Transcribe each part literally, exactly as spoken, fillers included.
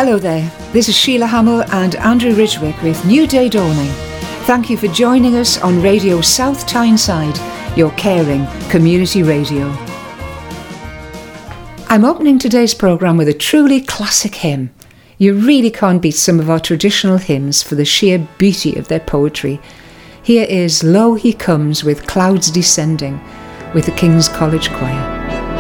Hello there, this is Sheila Hamill and Andrew Ridgwick with New Day Dawning. Thank you for joining us on Radio South Tyneside, your caring community radio. I'm opening today's programme with a truly classic hymn. You really can't beat some of our traditional hymns for the sheer beauty of their poetry. Here is Lo He Comes with Clouds Descending with the King's College Choir.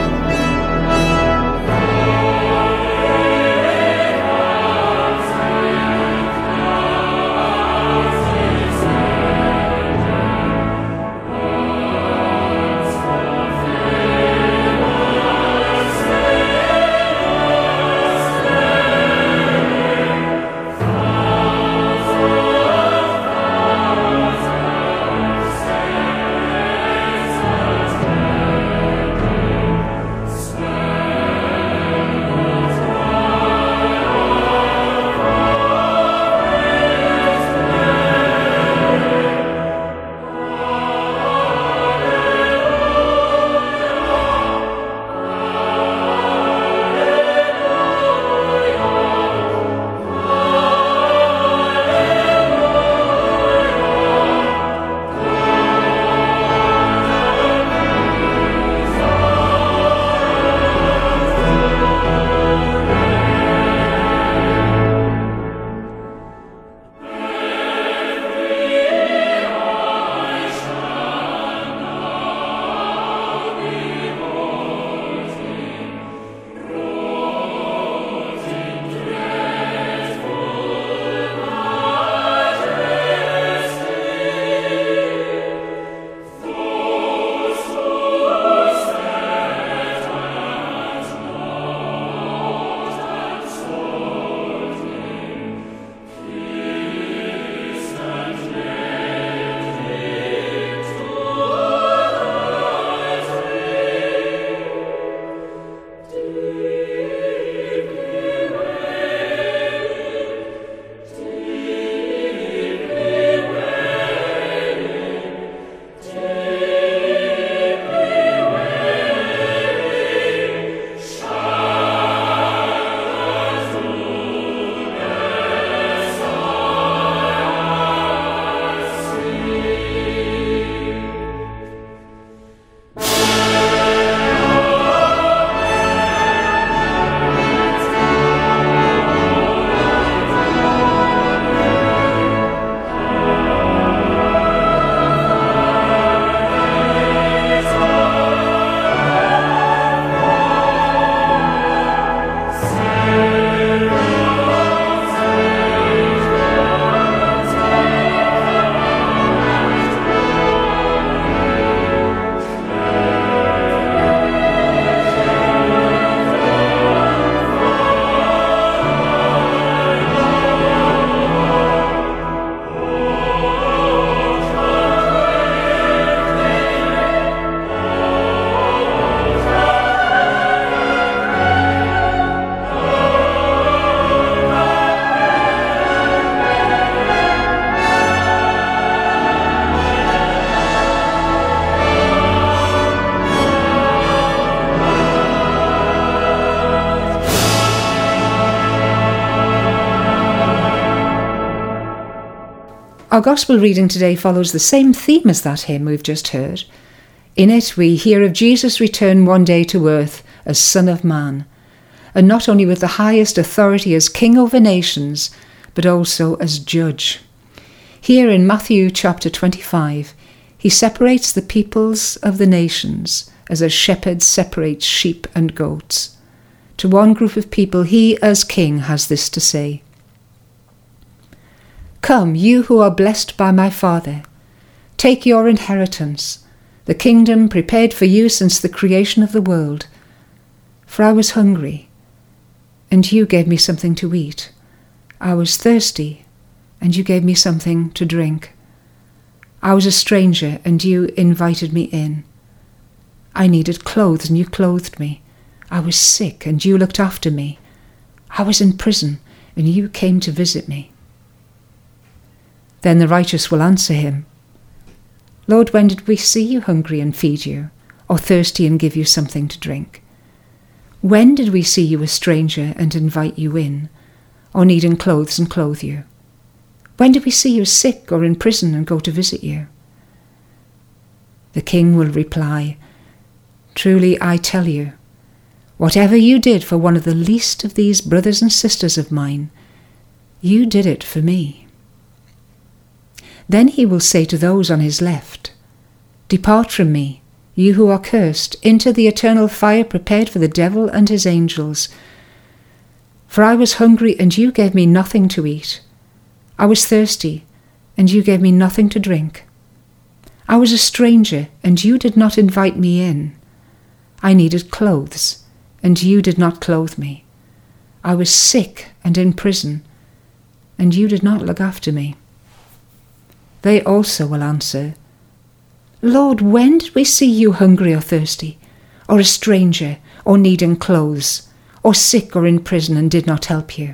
Our Gospel reading today follows the same theme as that hymn we've just heard. In it we hear of Jesus' return one day to earth as Son of Man, and not only with the highest authority as King over nations, but also as Judge. Here in Matthew chapter twenty-five, he separates the peoples of the nations as a shepherd separates sheep and goats. To one group of people, he as King has this to say: "Come, you who are blessed by my Father, take your inheritance, the kingdom prepared for you since the creation of the world. For I was hungry, and you gave me something to eat. I was thirsty, and you gave me something to drink. I was a stranger, and you invited me in. I needed clothes, and you clothed me. I was sick, and you looked after me. I was in prison, and you came to visit me." Then the righteous will answer him, "Lord, when did we see you hungry and feed you, or thirsty and give you something to drink? When did we see you a stranger and invite you in, or needing clothes and clothe you? When did we see you sick or in prison and go to visit you?" The king will reply, "Truly I tell you, whatever you did for one of the least of these brothers and sisters of mine, you did it for me." Then he will say to those on his left, "Depart from me, you who are cursed, into the eternal fire prepared for the devil and his angels. For I was hungry, and you gave me nothing to eat. I was thirsty, and you gave me nothing to drink. I was a stranger, and you did not invite me in. I needed clothes, and you did not clothe me. I was sick and in prison, and you did not look after me." They also will answer, "Lord, when did we see you hungry or thirsty, or a stranger, or needing clothes, or sick or in prison, and did not help you?"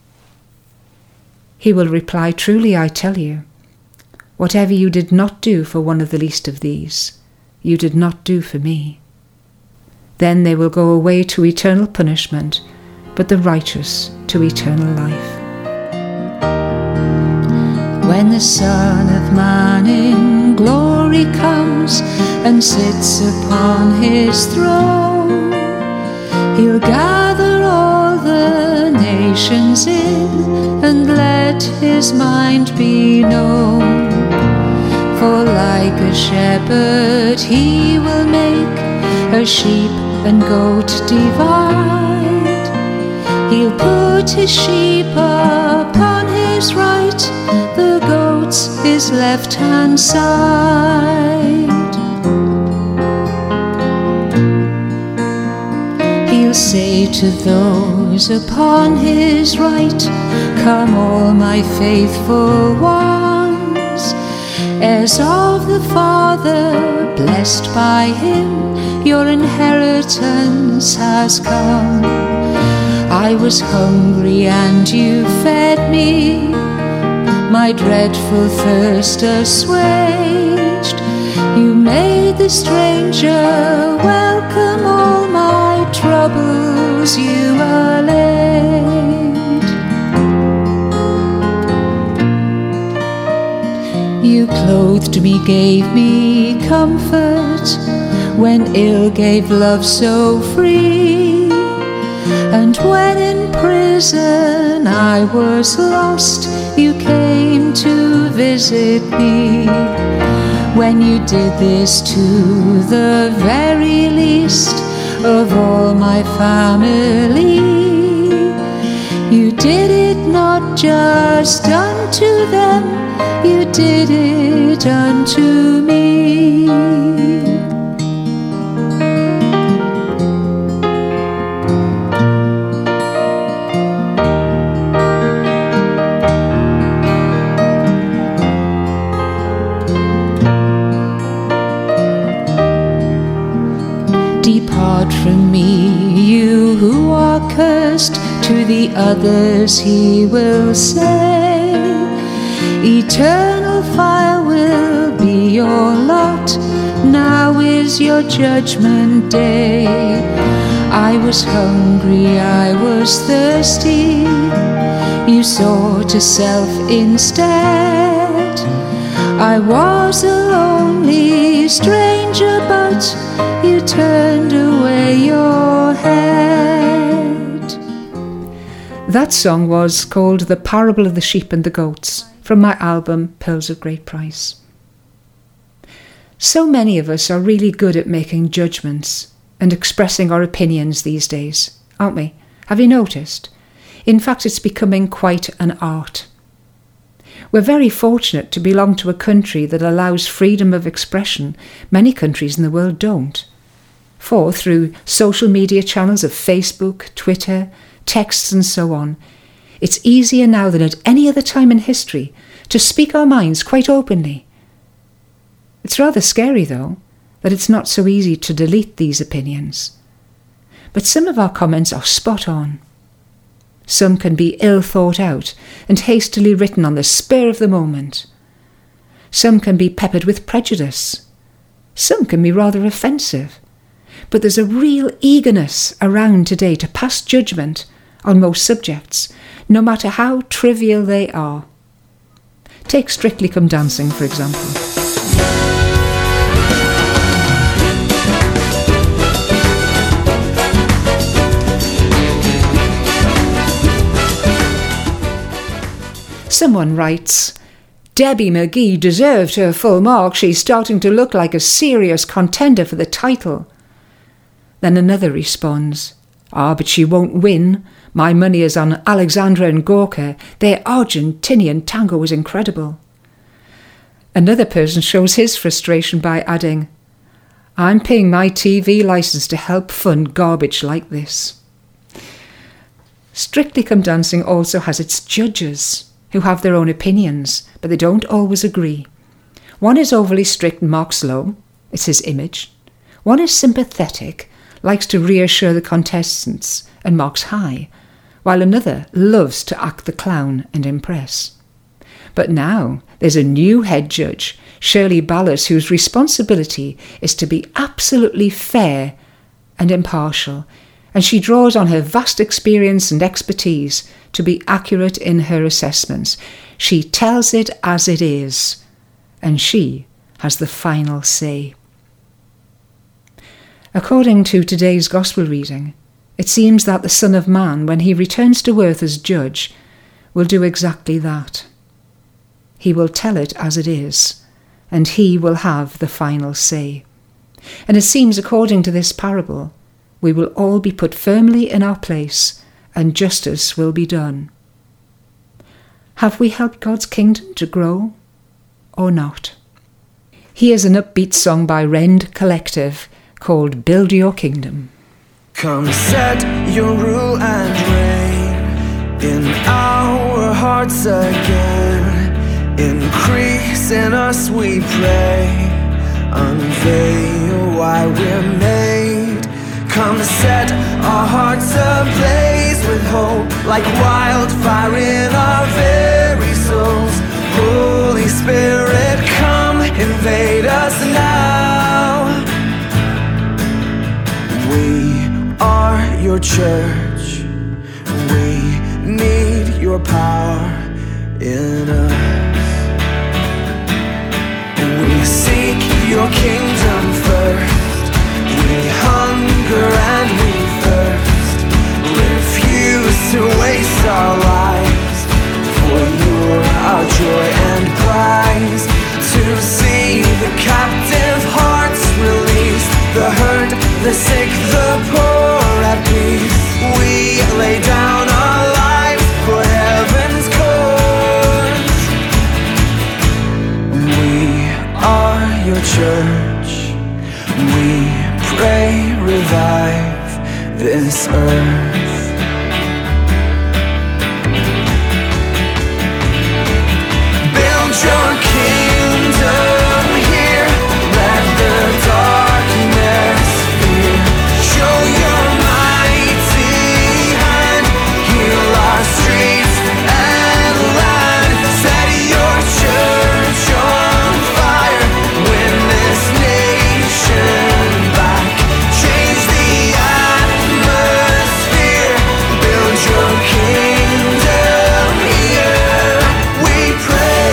He will reply, "Truly I tell you, whatever you did not do for one of the least of these, you did not do for me." Then they will go away to eternal punishment, but the righteous to eternal life. When the Son of Man in glory comes and sits upon his throne, he'll gather all the nations in and let his mind be known. For like a shepherd he will make her sheep and goat divide. He'll put his sheep upon his right, the goats his left hand side. He'll say to those upon his right, "Come all my faithful ones, heirs of the Father, blessed by him, your inheritance has come. I was hungry and you fed me, my dreadful thirst assuaged. You made the stranger welcome, all my troubles you allayed. You clothed me, gave me comfort, when ill gave love so free. And when in prison I was lost, you came to visit me. When you did this to the very least of all my family, you did it not just unto them, you did it unto me." Depart from me, you who are cursed, to the others he will say, eternal fire will be your lot, now is your judgment day. I was hungry, I was thirsty, you sought to self instead. I was a lonely stranger, but you turned away your head. That song was called The Parable of the Sheep and the Goats, from my album Pearls of Great Price. So many of us are really good at making judgments and expressing our opinions these days, aren't we? Have you noticed? In fact, it's becoming quite an art. We're very fortunate to belong to a country that allows freedom of expression. Many countries in the world don't. For through social media channels of Facebook, Twitter, texts and so on, it's easier now than at any other time in history to speak our minds quite openly. It's rather scary, though, that it's not so easy to delete these opinions. But some of our comments are spot on. Some can be ill thought out and hastily written on the spur of the moment. Some can be peppered with prejudice. Some can be rather offensive. But there's a real eagerness around today to pass judgment on most subjects, no matter how trivial they are. Take Strictly Come Dancing, for example. Someone writes, Debbie McGee deserved her full mark. She's starting to look like a serious contender for the title. Then another responds, Ah, but she won't win. My money is on Alexandra and Gorka. Their Argentinian tango was incredible. Another person shows his frustration by adding, I'm paying my T V licence to help fund garbage like this. Strictly Come Dancing also has its judges, who have their own opinions, but they don't always agree. One is overly strict and marks low. It's his image. One is sympathetic, likes to reassure the contestants, and marks high, while another loves to act the clown and impress. But now there's a new head judge, Shirley Ballas, whose responsibility is to be absolutely fair and impartial, and she draws on her vast experience and expertise to be accurate in her assessments. She tells it as it is, and she has the final say. According to today's Gospel reading, it seems that the Son of Man, when he returns to earth as judge, will do exactly that. He will tell it as it is, and he will have the final say. And it seems, according to this parable, we will all be put firmly in our place, and justice will be done. Have we helped God's kingdom to grow, or not? Here's an upbeat song by Rend Collective called Build Your Kingdom. Come set your rule and reign in our hearts again. Increase in us, we pray. Unveil why we're made. Come set our hearts ablaze with hope, like wildfire in our very souls. Holy Spirit, come invade us now. We are your church. We need your power in us. We seek your kingdom first. We hunger and we thirst. Refuse to waste our lives, for you're our joy and prize. To see the captive hearts released, the hurt, the sick, the poor at peace. We lay down our lives for heaven's cause. We are your church. We pray, revive this earth. Build your kingdom here. Let the darkness fear. Show your mighty hand. Heal our streets and land. Set your church on fire. Win this nation back. Change the atmosphere. Build your kingdom here. We pray.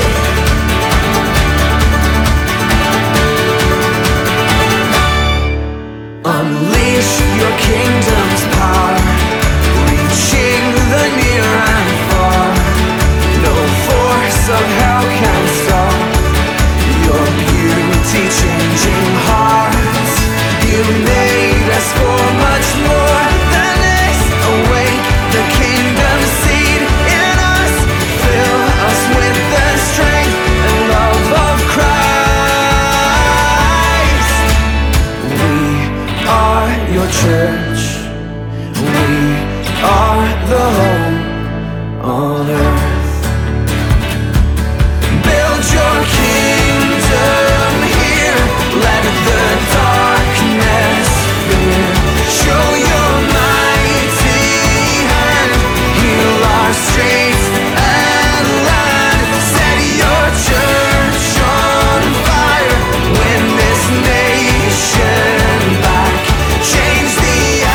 Unleash your kingdom's power, reaching the near and far. No force of hell can stop your beauty changing hearts. You made us for much more than this. Awake the kingdom seed in us. Fill us with the strength and love of Christ. We are your church. We are the home on earth. Build your kingdom here. Let the darkness fear. Show your mighty hand. Heal our streets and land. Set your church on fire. Win this nation back. Change the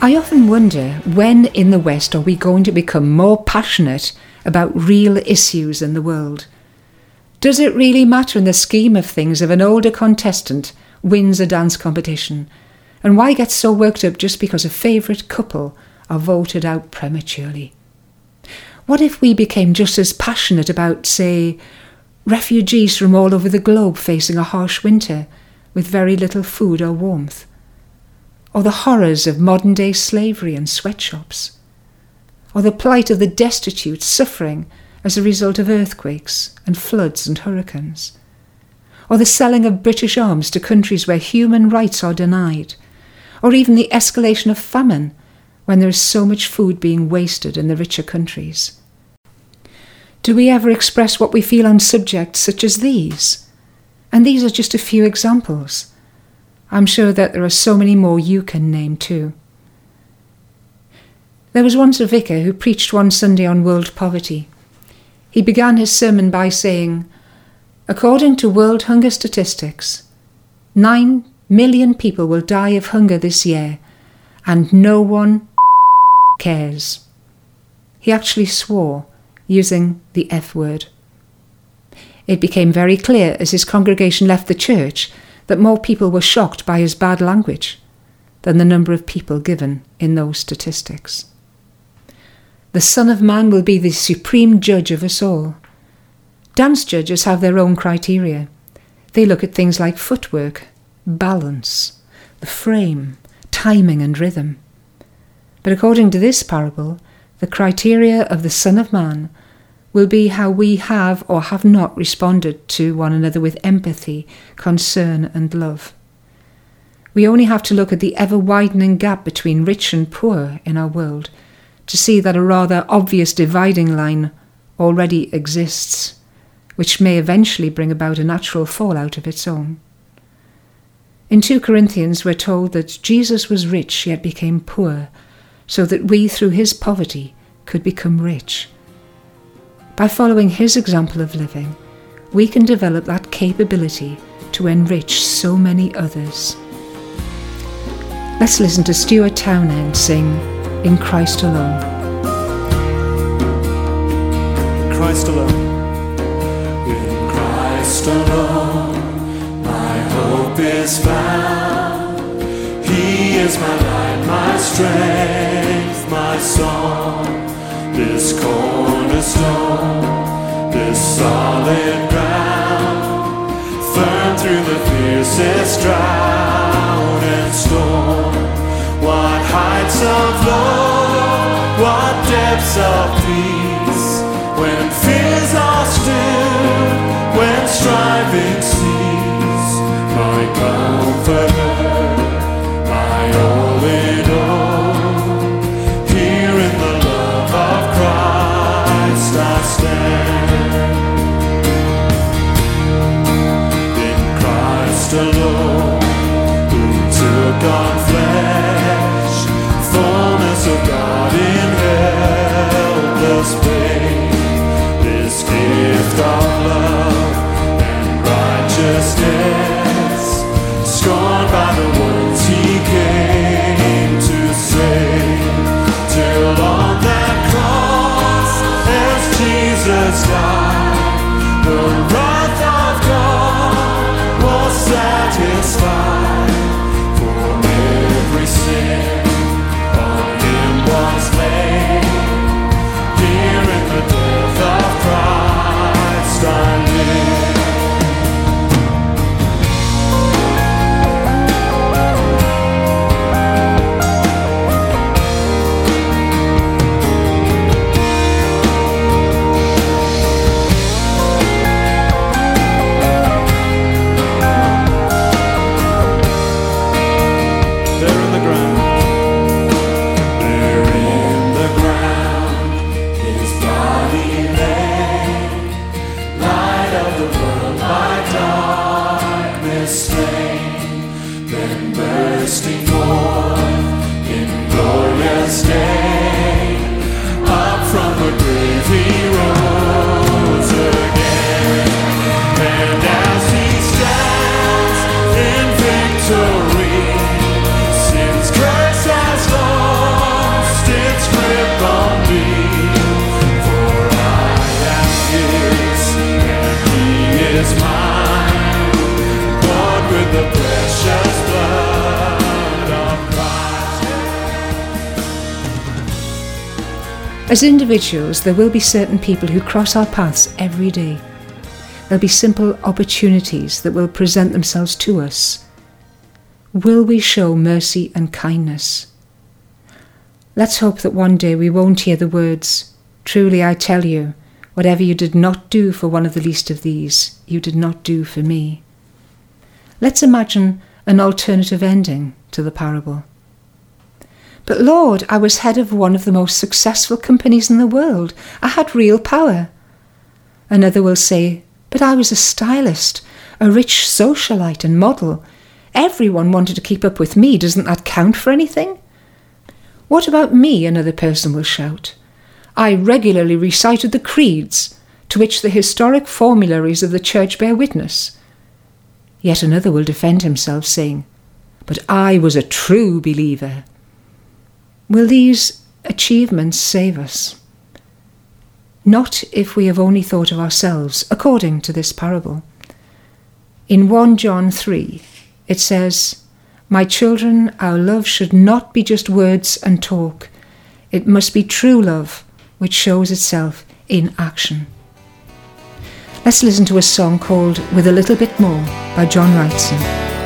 I often wonder, when in the West are we going to become more passionate about real issues in the world? Does it really matter in the scheme of things if an older contestant wins a dance competition? And why get so worked up just because a favourite couple are voted out prematurely? What if we became just as passionate about, say, refugees from all over the globe facing a harsh winter with very little food or warmth? Or the horrors of modern-day slavery and sweatshops? Or the plight of the destitute suffering as a result of earthquakes and floods and hurricanes? Or the selling of British arms to countries where human rights are denied? Or even the escalation of famine when there is so much food being wasted in the richer countries? Do we ever express what we feel on subjects such as these? And these are just a few examples. I'm sure that there are so many more you can name too. There was once a vicar who preached one Sunday on world poverty. He began his sermon by saying, "According to world hunger statistics, nine million people will die of hunger this year, and no one cares." He actually swore, using the F word. It became very clear as his congregation left the church that more people were shocked by his bad language than the number of people given in those statistics. The Son of Man will be the supreme judge of us all. Dance judges have their own criteria. They look at things like footwork, balance, the frame, timing and rhythm. But according to this parable, the criteria of the Son of Man will be how we have or have not responded to one another with empathy, concern and love. We only have to look at the ever-widening gap between rich and poor in our world to see that a rather obvious dividing line already exists, which may eventually bring about a natural fallout of its own. In Second Corinthians we're told that Jesus was rich yet became poor, so that we through his poverty could become rich. By following his example of living, we can develop that capability to enrich so many others. Let's listen to Stuart Townend sing In Christ Alone. In Christ alone. In Christ alone, my hope is found. He is my light, my strength, my song. This cornerstone, this solid ground, firm through the fiercest drought and storm. What heights of love, what depths of peace, when fears are still, when striving cease. My comforter, my all in all, here in the love of Christ I stand. In Christ alone, who took on flesh, fullness of God in helpless pain. This gift of love and righteousness, scorned by the ones he came to save, till on that cross, as Jesus died, the wrath of God was satisfied. For every sin on him was laid, here in the death of Christ I live. As individuals, there will be certain people who cross our paths every day. There'll be simple opportunities that will present themselves to us. Will we show mercy and kindness? Let's hope that one day we won't hear the words, "Truly I tell you, whatever you did not do for one of the least of these, you did not do for me." Let's imagine an alternative ending to the parable. "But Lord, I was head of one of the most successful companies in the world. I had real power." Another will say, "But I was a stylist, a rich socialite and model. Everyone wanted to keep up with me. Doesn't that count for anything?" "What about me?" another person will shout. "I regularly recited the creeds, to which the historic formularies of the church bear witness." Yet another will defend himself, saying, "But I was a true believer." Will these achievements save us? Not if we have only thought of ourselves, according to this parable. In First John three, it says, "My children, our love should not be just words and talk. It must be true love, which shows itself in action." Let's listen to a song called "With a Little Bit More" by John Wrightson.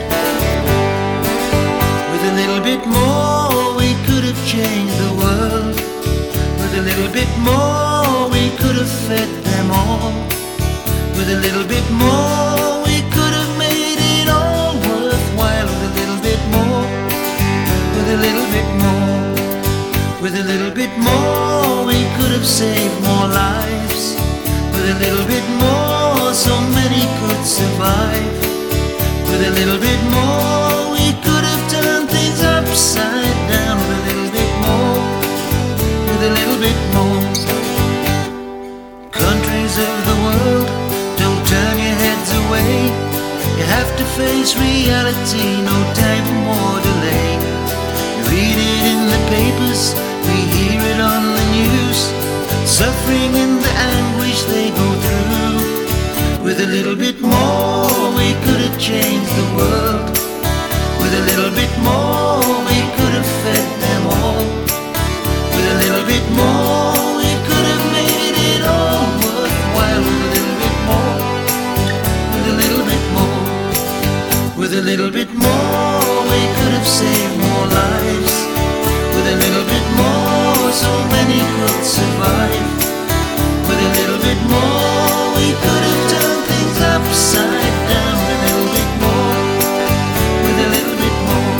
With a little bit more we could have changed the world. With a little bit more we could have fed them all. With a little bit more we could have made it all worthwhile. With a little bit more, with a little bit more, with a little bit more we could have saved more lives. With a little bit more so many could survive. With a little bit more we could have turned things upside down. With a little bit more, with a little bit more. Countries of the world, don't turn your heads away. You have to face reality, no time for more delay. You read it in the papers, we hear it on the news. Suffering and the anguish they go through. With a little bit more we could have changed the world. With a little bit more we could have fed them all. With a little bit more we could have made it all worthwhile. With a little bit more, with a little bit more, with a little bit more we could have saved more lives. With a little bit more so many could survive. With a little bit more we could have turned things upside down. With a little bit more, with a little bit more.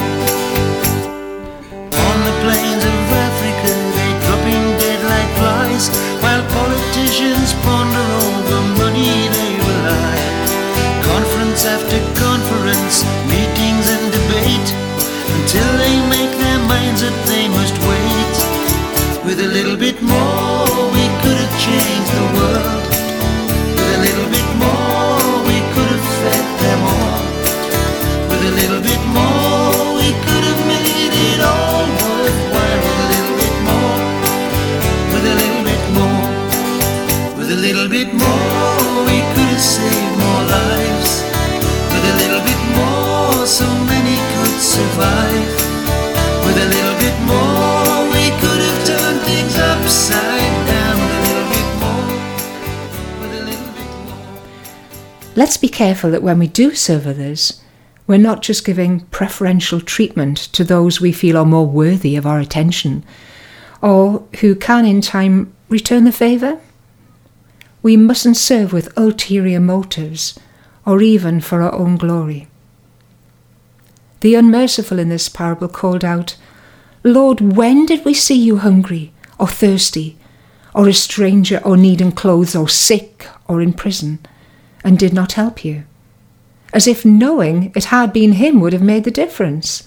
On the plains of Africa they dropping dead like flies. While politicians ponder over money they rely. Conference after conference, meetings and debate, until they make their minds up they must wait. With a little bit more we could have changed the world. With a little bit more we could have fed them all. With a little bit more we could have made it all worthwhile. With a little bit more, with a little bit more, with a little bit more we could have saved more lives. With a little bit more so many could survive. With a little bit more we could have turned things upside down. With a little bit more, with a little bit more. Let's be careful that when we do serve others, we're not just giving preferential treatment to those we feel are more worthy of our attention, or who can in time return the favour. We mustn't serve with ulterior motives, or even for our own glory. The unmerciful in this parable called out, "Lord, when did we see you hungry, or thirsty, or a stranger, or needing clothes, or sick, or in prison, and did not help you?" As if knowing it had been him would have made the difference.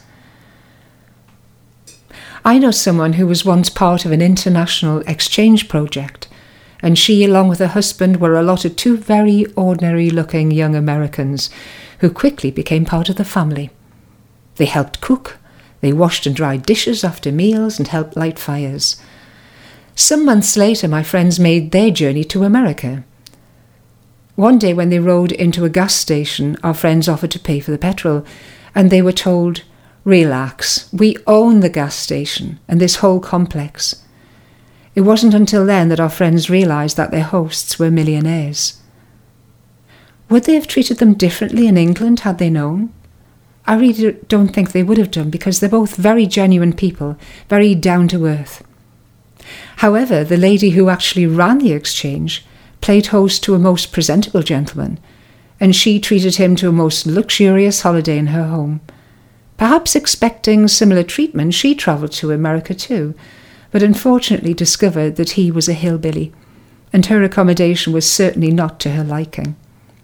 I know someone who was once part of an international exchange project, and she, along with her husband, were allotted two very ordinary-looking young Americans who quickly became part of the family. They helped cook, they washed and dried dishes after meals, and helped light fires. Some months later, my friends made their journey to America. One day when they rode into a gas station, our friends offered to pay for the petrol, and they were told, "Relax, we own the gas station and this whole complex." It wasn't until then that our friends realised that their hosts were millionaires. Would they have treated them differently in England had they known? I really don't think they would have done, because they're both very genuine people, very down to earth. However, the lady who actually ran the exchange played host to a most presentable gentleman, and she treated him to a most luxurious holiday in her home. Perhaps expecting similar treatment, she travelled to America too, but unfortunately discovered that he was a hillbilly, and her accommodation was certainly not to her liking.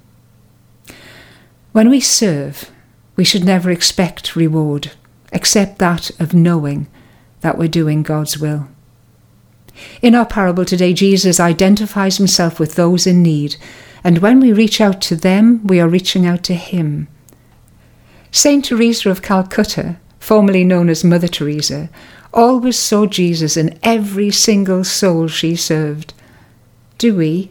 When we serve, we should never expect reward, except that of knowing that we're doing God's will. In our parable today, Jesus identifies himself with those in need, and when we reach out to them, we are reaching out to him. Saint Teresa of Calcutta, formerly known as Mother Teresa, always saw Jesus in every single soul she served. Do we?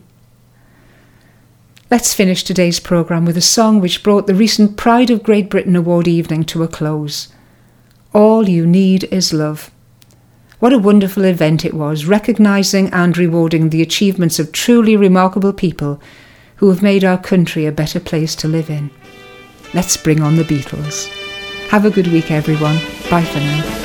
Let's finish today's programme with a song which brought the recent Pride of Great Britain Award evening to a close. All You Need Is Love. What a wonderful event it was, recognising and rewarding the achievements of truly remarkable people who have made our country a better place to live in. Let's bring on the Beatles. Have a good week, everyone. Bye for now.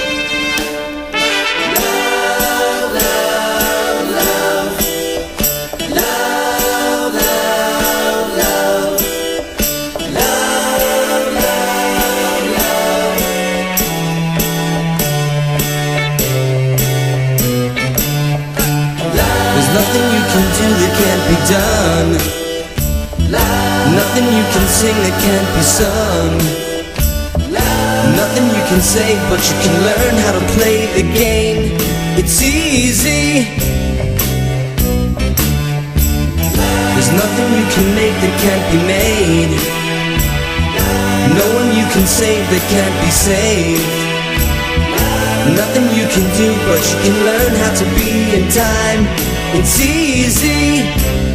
Nothing you can do that can't be done. Nothing you can sing that can't be sung. Nothing you can say, but you can learn how to play the game. It's easy. There's nothing you can make that can't be made. No one you can save that can't be saved. Nothing you can do, but you can learn how to be in time. It's easy.